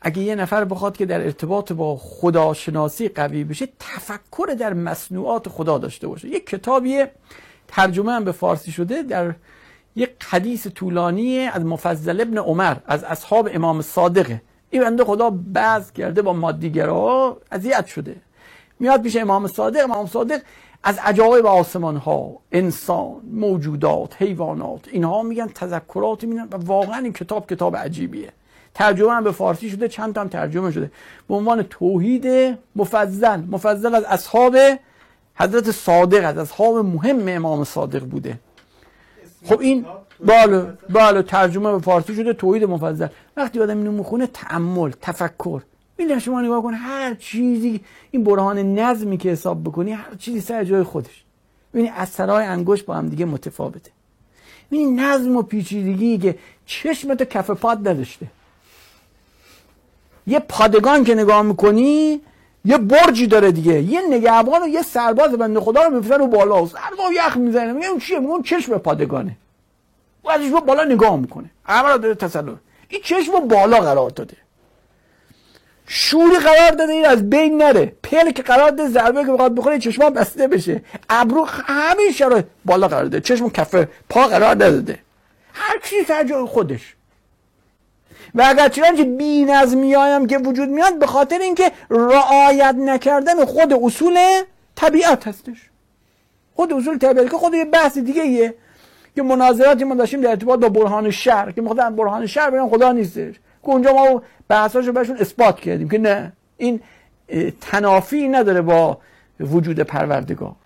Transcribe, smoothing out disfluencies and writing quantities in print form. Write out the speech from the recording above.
اگه یه نفر بخواد که در ارتباط با خداشناسی قوی بشه، تفکر در مصنوعات خدا داشته باشه. یک کتابیه ترجمه هم به فارسی شده، در یک حدیث طولانی از مفضل ابن عمر از اصحاب امام صادقه. این بنده خدا بعض کرده با مادیگرها، اذیت شده، میاد پیش امام صادق. امام صادق از عجایب آسمان ها، انسان، موجودات، حیوانات، اینها میگن، تذکرات میگن، و واقعا این کتاب عجیبیه. ترجمه هم به فارسی شده، چند تا هم ترجمه شده به عنوان توحید مفضل از اصحاب حضرت صادق، از اصحاب مهم امام صادق بوده. خب این بله ترجمه به فارسی شده، توحید مفضل. وقتی آدم اینو میخونه، تأمل، تفکر، می‌بینی شما نگاه کن، هر چیزی، این برهان نظمی که حساب بکنی، هر چیزی سر جای خودش. ببینی اثرهای انگشت با هم دیگه متفاوته. ببینی نظم و پیچیدگی که چشمت کف پات نداشته. یه پادگان که نگاه میکنی یه برجی داره دیگه، یه نگهبان و یه سرباز بنده خدا رو میفرستن رو بالا، سرباز یخ میزنه، میگه اون چیه؟ میگه اون چشم پادگانه. و ازش بالا نگاه میکنه، همه داره تسلط. این چشم بالا قرار داده، شوری قرار داده این از بین نره، پلک قرار داده ضربه که بخواد بخوره چشم‌ها بسته بشه، ابرو همین شرایط بالا قرار داده، چشم کف پا قرار نداده، هر چیز سر جای خودش. و اگر چنانچه بی‌نظمی هم که وجود میاد، به خاطر اینکه رعایت نکردن خود اصول طبیعت هستش. خود اصول طبیعت که خود یه بحث دیگه ایه که مناظراتی ما داشتیم در ارتباط با برهان شرع، که می‌خوام برهان شرع بگم خدا نیستش، که اونجا ما بحثاشو بهشون اثبات کردیم که نه، این تنافی نداره با وجود پروردگار.